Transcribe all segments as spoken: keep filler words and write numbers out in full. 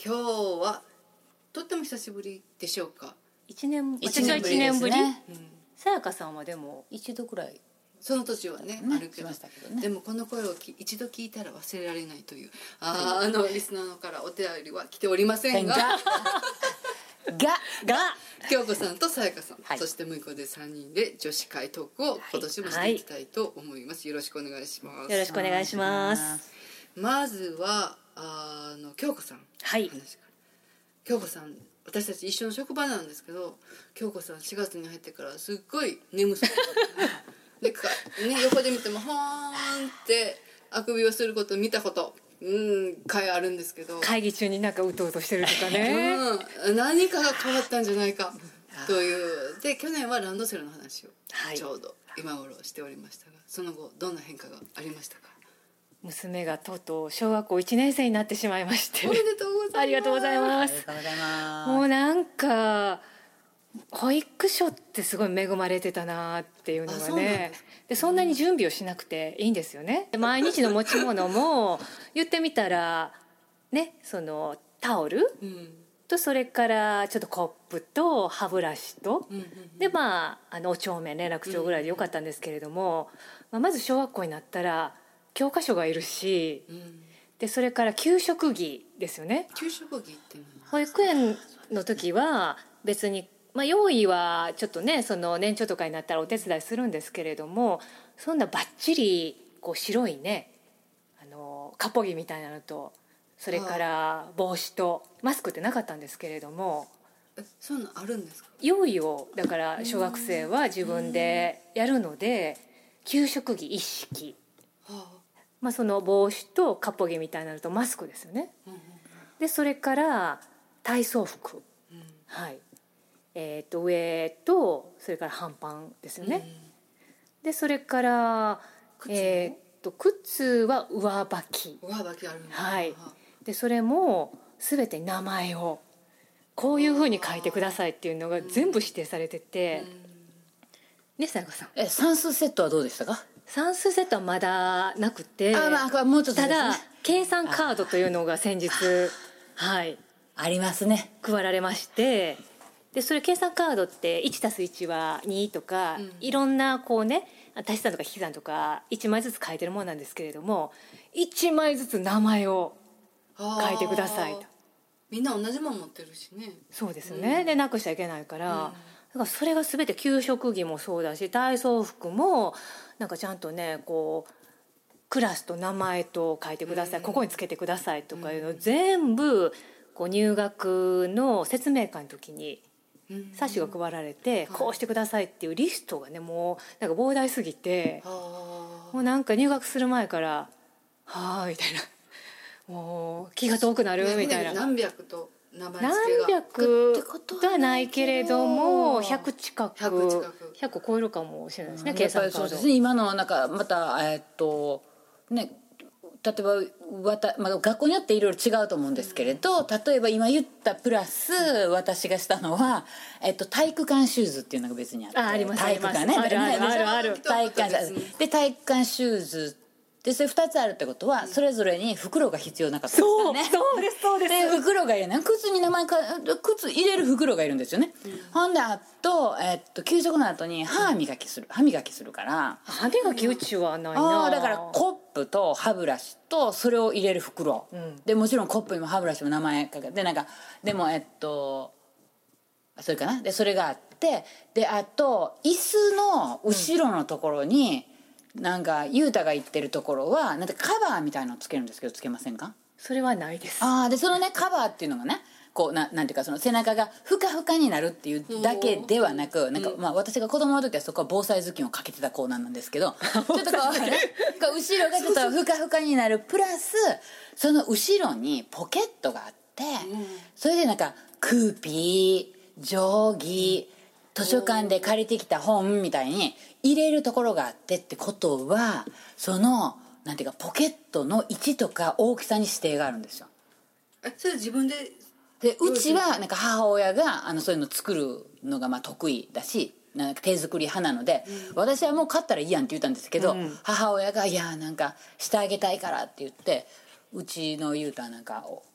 今日はとっても久しぶりでしょうか。 一年一年ぶりですね。 さやかさんはでも一度くらいその年はね、 ねあるけど、 しましたけどね。 でもこの声をき一度聞いたら忘れられないという、あーあのリスナーのからお手りは来ておりませんがががが京子さんとさやかさん、 はいそしてむいこでさんにんで女子会トークを今年もしていきたいと思います、よろしくお願いします。 よろしくお願いします。 まずはあの京子さん、 はい話から京子さん、私たち一緒の職場なんですけど、京子さんしがつに入ってからすっごい眠そうでか、ね、横で見てもほーんってあくびをすること見たことうん回あるんですけど、 会議中になんかうとうとしてるとかね、 うん、何かが変わったんじゃないかというで、去年はランドセルの話をはいちょうど今頃しておりましたが、その後どんな変化がありましたか？ 娘がとうとう小学校いちねん生になってしまいまして、 おめでとうございます。 ありがとうございます。 ありがとうございます。 もうなんか保育所ってすごい恵まれてたなっていうのがあそうなんねですか。 でそんなに準備をしなくていいんですよね。で毎日の持ち物も言ってみたらね、そのタオルうんとそれからちょっとコップと歯ブラシと、 うんうんでまああのお帳面連絡帳ぐらいでよかったんですけれども、まあ、まず小学校になったら教科書がいるし、 うん、 でそれから給食着ですよね。 給食着っていうのは保育園の時は別に、まあ、用意はちょっとねその年長とかになったらお手伝いするんですけれども、そんなバッチリこう白いねあのかっぽ着みたいなのと、それから帽子とマスクってなかったんですけれども、 えそういうのあるんですか？ 用意をだから小学生は自分でやるので、給食着一式、 はまあ、その帽子とかっぽ着みたいなのとマスクですよね。 あ、うんでそれから体操服、 うんはいえー、と上とそれから半パンですよね、でそれから靴もえー、と靴は上履き、 うん、上履きあるんだ。 はいでそれも全て名前をこういうふうに書いてくださいっていうのが全部指定されてて、ねさやかさん、 え算数セットはどうでしたか？ 算数セットはまだなくて、 あ、まあもうちょっとですね。 ただ計算カードというのが先日はいありますね。 配られまして、でそれ計算カードって いちたすいち はにとか、うん、いろんなこうね足し算とか引き算とかいちまいずつ書いてるものなんですけれども、いちまいずつ名前を書いてくださいと。 みんな同じもん持ってるしね。 そうですよね、うん、でなくしちゃいけないから、うん、だからそれが全て給食着もそうだし体操服もなんかちゃんとねこうクラスと名前と書いてください、うん、ここにつけてくださいとかいうのを全部こう入学の説明会の時に冊子が配られて、うん、こうしてくださいっていうリストがねもうなんか膨大すぎて、もうなんか入学する前からはあみたいな、もう気が遠くなるみたいな、 何百と名前付けが何百はないけれどもひゃく近くひゃく近くひゃく超えるかもしれないですね、 うん、 計算カード。 そうですね。今のなんかまたえー、っとね例えばわた、まあ、学校によっていろいろ違うと思うんですけれど、例えば今言ったプラス私がしたのは、えっと、体育館シューズっていうのが別にあって、 ああります体育館ね、 あるあるあるある体育館で体育館シューズでそれふたつあるってことはそれぞれに袋が必要なかったんですよね。 そうですそうですで袋がいるね、靴に名前か靴入れる袋がいるんですよね、うん、ほんであと、えっと給食の後に歯磨きする歯磨きするから歯磨きうちはないなあだからコップと歯ブラシとそれを入れる袋、うん、でもちろんコップにも歯ブラシも名前かけてなんかでもえっとそれかなでそれがあってであと椅子の後ろのところに、うん、なんか雄太が言ってるところはなんかカバーみたいのつけるんですけどつけませんか？ それはないです。 あでそのねカバーっていうのがねこう な, なんていうかその背中がふかふかになるっていうだけではなくなんか、まあ、私が子供の時はそこは防災頭巾をかけてた子なんですけどちょっとこう、ね、こう後ろがちょっとふかふかになるプラスその後ろにポケットがあって、うん、それでなんかクーピー定規図書館で借りてきた本みたいに入れるところがあってってことはそのなんていうかポケットの位置とか大きさに指定があるんですよ。 えそれ自分ででうちはなんか母親があのそういうの作るのがまあ得意だしなんか手作り派なので、うん、私はもう買ったらいいやんって言ったんですけど、うん、母親がいやなんかしてあげたいからって言ってうちの雄太はなんか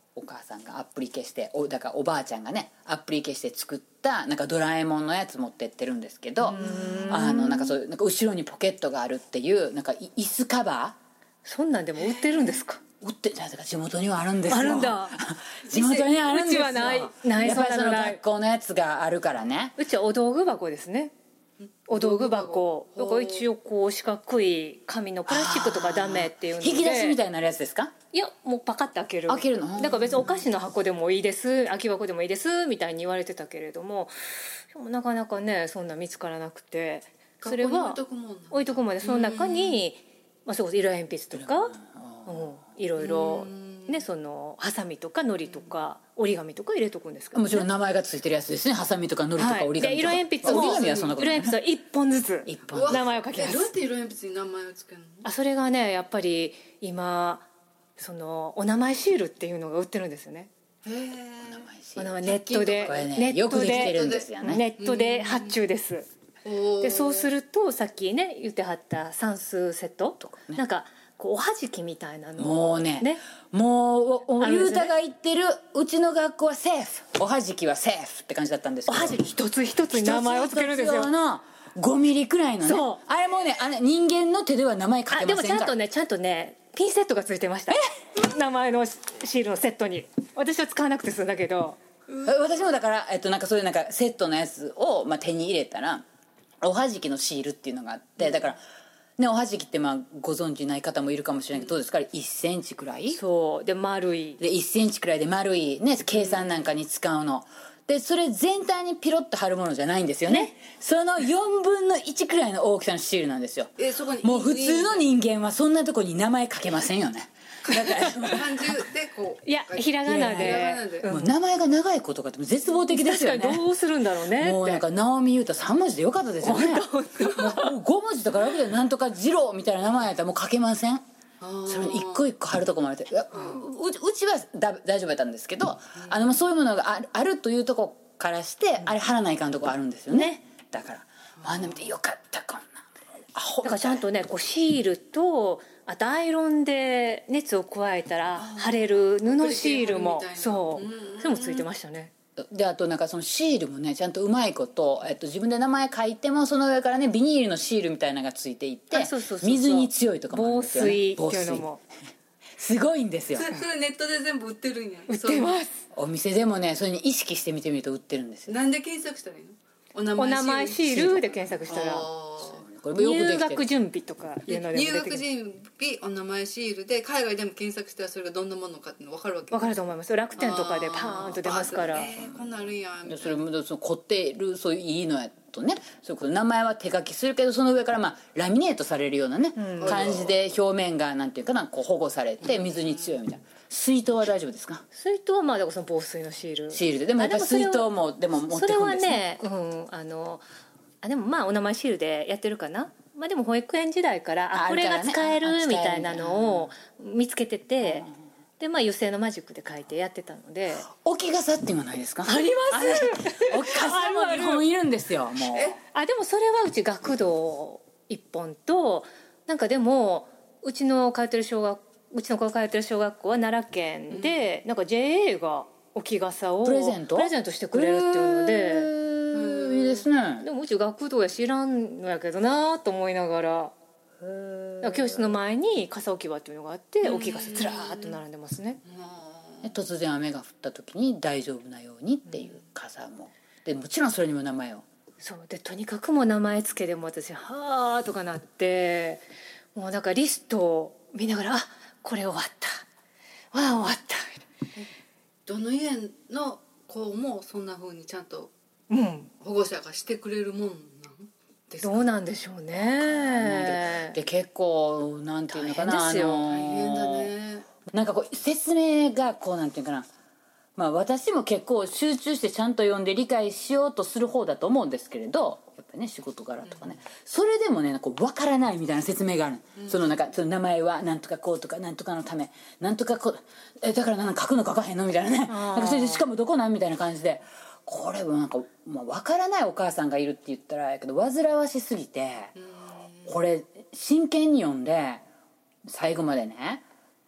お母さんがアプリ消しておだからおばあちゃんがねアプリ消して作ったなんかドラえもんのやつ持ってってるんですけど、あのなんかそういうなんか後ろにポケットがあるっていうなんか椅子カバそんなんでも売ってるんですか？ ー売ってじゃあ地元にはあるんですよ。 あるんだ地元にはあるんですよ。 うちはないないやっぱりそのそんなのない学校のやつがあるからね。 うちはお道具箱ですね。お道具箱だから一応こう四角い紙のプラスチックとかダメっていうので引き出しみたいになるやつですか？ いやもうパカッて開ける開けるのだから別にお菓子の箱でもいいです空き箱でもいいですみたいに言われてたけれども、でもなかなかねそんな見つからなくて、それは置いとくもんなんだ置いとくまでその中に、まあ、それこそ色鉛筆とか、うん、いろいろねそのハサミとか糊とか折り紙とか入れとくんですけど、ね、 もちろん名前がついてるやつですね。ハサミとか糊とか折り紙とか、 はい、で色鉛筆も折り紙はそんなことない色鉛筆はいっぽんずつ一本名前を書きます。 えどうやって色鉛筆に名前をつけるの？ あそれがねやっぱり今そのお名前シールっていうのが売ってるんですよね。 へえお名前ネットでこれねネットよくできてでるんですよね。 ネットで発注です。でそうするとさっきね言ってはった算数セットとか、ね、なんかこうおはじきみたいなのもうねもうおゆうたが言ってるうちの学校はセーフおはじきはセーフって感じだったんですけど、 おはじき一つ一つに名前をつけるんですよ。 一つ一つのごミリくらいのねそうあれもうねあの人間の手では名前書けませんから。 あでもちゃんとねちゃんとねピンセットがついてました。名前のシールのセットに私は使わなくて済んだけど、 私もだから、えっと、なんかそういうなんかセットのやつを、まあ、手に入れたらおはじきのシールっていうのがあって、だからねおはじきってまあご存知ない方もいるかもしれないけど、どうですかいっセンチくらいそうで丸いでいっセンチくらいで丸いね計算なんかに使うので、それ全体にピロッと貼るものじゃないんですよね、ねそのよんぶんのいちくらいの大きさのシールなんですよ。 えそこにもう普通の人間はそんなとこに名前書けませんよね。だから漢字でこういやひらがなでひらがなでもう名前が長い子とかって絶望的ですよね。 確かにどうするんだろうねってもうなんか直美優太さんもじでよかったですよね。もうごもじとか楽でなんとか二郎みたいな名前やったらもう書けません。それに一個一個貼るとこもあっていや う, う, うちはだ大丈夫やったんですけど、あのそういうものが あ, あるというとこからしてあれ貼らないかんとこあるんですよね。ねだからあんな見てよかったこんなアホだからちゃんとねこうシールとあとアイロンで熱を加えたら貼れる布シールもそうそれもついてましたね。 であとなんかそのシールもねちゃんとうまいこと、えっと、自分で名前書いてもその上からねビニールのシールみたいなのがついていてそうそうそうそう水に強いとかもあるんですよ、ね、 防水っていうのもすごいんですよ。 それそれネットで全部売ってるんや。 売ってます。 お店でもねそれに意識してみてみると売ってるんですよ。 なんで検索したらいいの？お名お名前シールで検索したらこれもよくできてる入学準備とかいうのでも入出てくる。 学準備お名前シールで海外でも検索したらそれがどんなものかっていうの分かるわけ。 分かると思います。楽天とかでパーンと出ますから。 えー、こんなんあるんやみたいな。 それもその凝っているそういういいのやとねそういうこと名前は手書きするけどその上からまあラミネートされるようなね、うん、感じで表面がなんていうかなこう保護されて水に強いみたいな。水筒は大丈夫ですか？ 水筒はまあだからその防水のシールシールででもやっぱり水筒もでも持ってくるんですね。 それはね、うん、あのあでもまあお名前シールでやってるかな。まあ、でも保育園時代からあこれが使えるみたいなのを見つけてて、でまあ油性のマジックで書いてやってたので。 置き傘っていうのはないですか？ あります置き傘もにほんいるんですよもう。 あでもそれはうち学童いっぽんとなんかでもうちの通ってる小学うちの子が通ってる小学校は奈良県で、うん、なんか ジェーエー が置き傘をプレゼントプレゼントしてくれるっていうので。 いいですね。 でもうち学童や知らんのやけどなと思いながら、教室の前に傘置き場っていうのがあって置き傘ずらーっと並んでますね。 突然雨が降った時に大丈夫なようにっていう傘もでもちろんそれにも名前をそうでとにかくもう名前つけでも私はーとかなってもうなんかリストを見ながらあこれ終わったわあ終わったどの家の子もそんな風にちゃんとうん、 保護者がしてくれるもんなんですか？ どうなんでしょうね。 で, で結構なんていうのかな大変ですよ、 あのー、大変だね。 なんかこう説明がこうなんていうかな、まあ私も結構集中してちゃんと読んで理解しようとする方だと思うんですけれどやっぱりね仕事柄とかね、うん、それでもねこう分からないみたいな説明がある、うん、そのなんかその名前はなんとかこうとかなんとかのためなんとかこうえだからなんか書くの書かへんのみたいなねなんかそれでしかもどこなんみたいな感じでこれもなんか、まあ、分からないお母さんがいるって言ったらやけど煩わしすぎてこれ真剣に読んで最後までね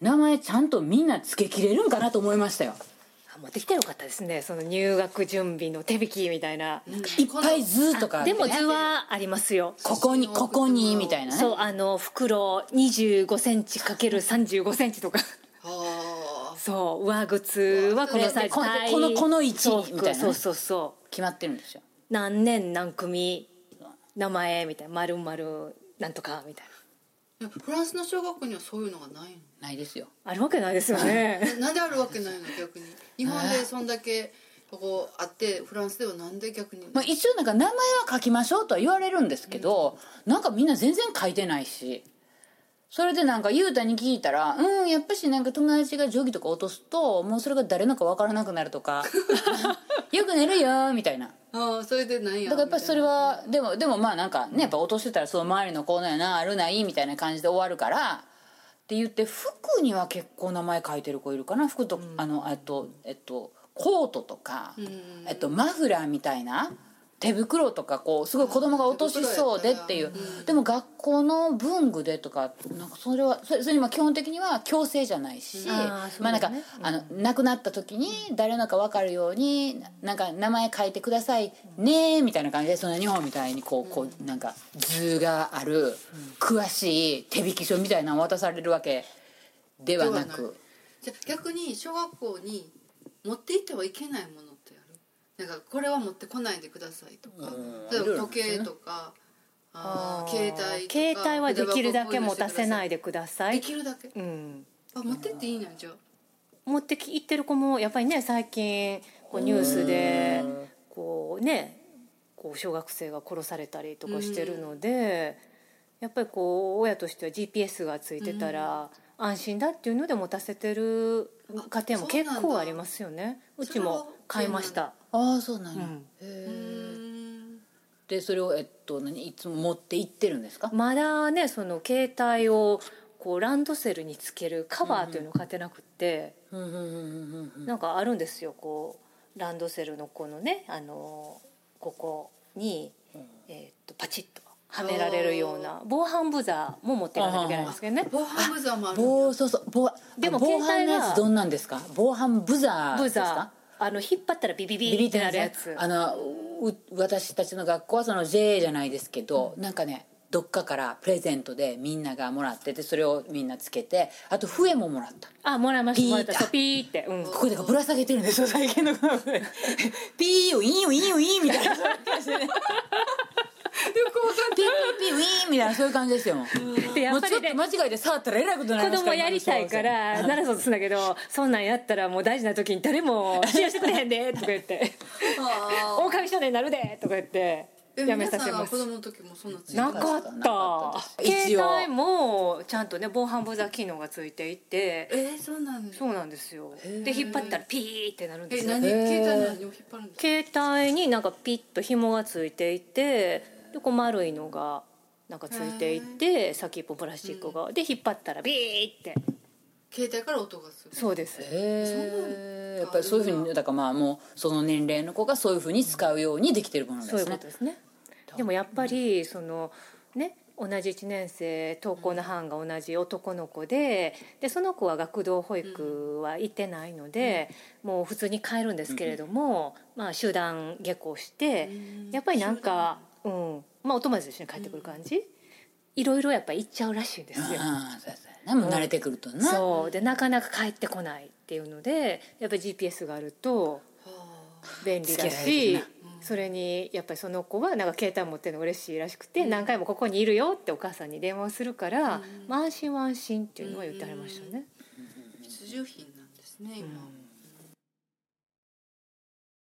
名前ちゃんとみんなつけきれるんかなと思いましたよ。 あ持ってきてよかったですね、その入学準備の手引きみたいな。 いっぱい図とかあってね、 でも図はありますよ。 ここにここにみたいなね。 そうあの袋にじゅうごセンチかけるさんじゅうごセンチとかあそう上靴はこのサイズ、 ここのこの位置そうみたいなねそうそうそう決まってるんですよ。 何年何組名前みたいな丸々なんとかみたいあフランスの小学校にはそういうのがないないですよ。 なあるわけないですよねのなんであるわけないの逆に日本でそんだけこうあってフランスではなんで逆に、 まあ、一応なんか名前は書きましょうとは言われるんですけど、うん、なんかみんな全然書いてないし、それでなんか雄太に聞いたら、うんやっぱしなんか友達が定規とか落とすともうそれが誰のか分からなくなるとかよく寝るよみたいな。 ああそれでなんやだからやっぱりそれはでもでもまあなんかねやっぱ落としてたらその周りのこうなんやなあるないみたいな感じで終わるからって言って、服には結構名前書いてる子いるかな。服と、うん、あのえっとえっとコートとか、うんえっと、マフラーみたいな手袋とかこうすごい子供が落としそうでっていう、うん、でも学校の文具でとかなんかそれはそれそれに基本的には強制じゃないし、うんあまあなんか、うん、あの亡くなった時に誰のか分かるようになんか名前書いてくださいねみたいな感じで、その日本みたいにこうこうなんか図がある詳しい手引き書みたいなのを渡されるわけではなく、 じゃあ逆に小学校に持って行ってはいけないものってある？なんかこれは持ってこないでくださいとか、例えば時計とかあ携帯とか携帯はできるだけ持たせないでください。 できるだけ、 うん、 あ持ってっていいなじゃあ。 持ってき行ってる子もやっぱりね最近こうニュースでこうねこう小学生が殺されたりとかしてるので、やっぱりこう親としては ジーピーエス がついてたら安心だっていうので持たせてる家庭も結構ありますよね。うちも買いました。 ああそうなんや、 うん、へえ。 でそれを、えっと、何いつも持って行ってるんですか？ まだねその携帯をこうランドセルにつけるカバーというのを買ってなくって、なんかあるんですよこうランドセルのこのねあのここに、えー、っとパチッとはめられるような防犯ブザーも持っていかないといけないんですけどね。 防犯ブザーもあるん防そうそう防でも防犯の携帯がやつどんなんですか？防犯ブザーですか？ あの引っ張ったらビビビってなるやつ。 あのう私たちの学校はその ジェー じゃないですけど、うん、なんかねどっかからプレゼントでみんながもらっててそれをみんなつけて、あと笛ももらった。 あもらいましたもらったそうピーって、うん、 ここでぶら下げてるんですよ最近の子はピーよいいよいいよいいみたいなピーピーピーウィーンみたいなそういう感じですよ。 でやっぱり、ね、 もうちょっと間違えて触ったらえらいことになりますから、 子供やりたいから鳴らそうとするんだけどそんなんやったらもう大事な時に誰も信用してくれへんでとか言って狼少年になるでとか言ってやめさせます。 子供の時もそんなついてなかった携帯もちゃんとね防犯ブザー機能がついていてえー、そうなんですそうなんですよ。で引っ張ったらピーってなるんですよ。 え何携帯の何を引っ張るんですか？携帯になんかピッと紐がついていてでこう丸いのがなんかついていて先っぽプラスチックが、うん、で引っ張ったらビーって携帯から音がする。 そうです。 へえ。やっぱりそういうふうにだからまあもうその年齢の子がそういうふうに使うようにできてるものですね。 そういうことですね。でもやっぱりそのね同じいちねん生登校の班が同じ男の子で、でその子は学童保育は行ってないので、うん、もう普通に帰るんですけれども、うん、まあ集団下校して、うん、やっぱりなんか、うんまあ、お友達と一緒に帰ってくる感じ、うん、いろいろやっぱり行っちゃうらしいんですよ。 ああそうそうね、もう慣れてくるとな。 そうでなかなか帰ってこないっていうのでやっぱり ジーピーエス があると便利だし、それにやっぱりその子はなんか携帯持ってるの嬉しいらしくて、うん、何回もここにいるよってお母さんに電話をするから、うんまあ、安心は安心っていうのは言ってありましたね。 必需品なんですね今、うん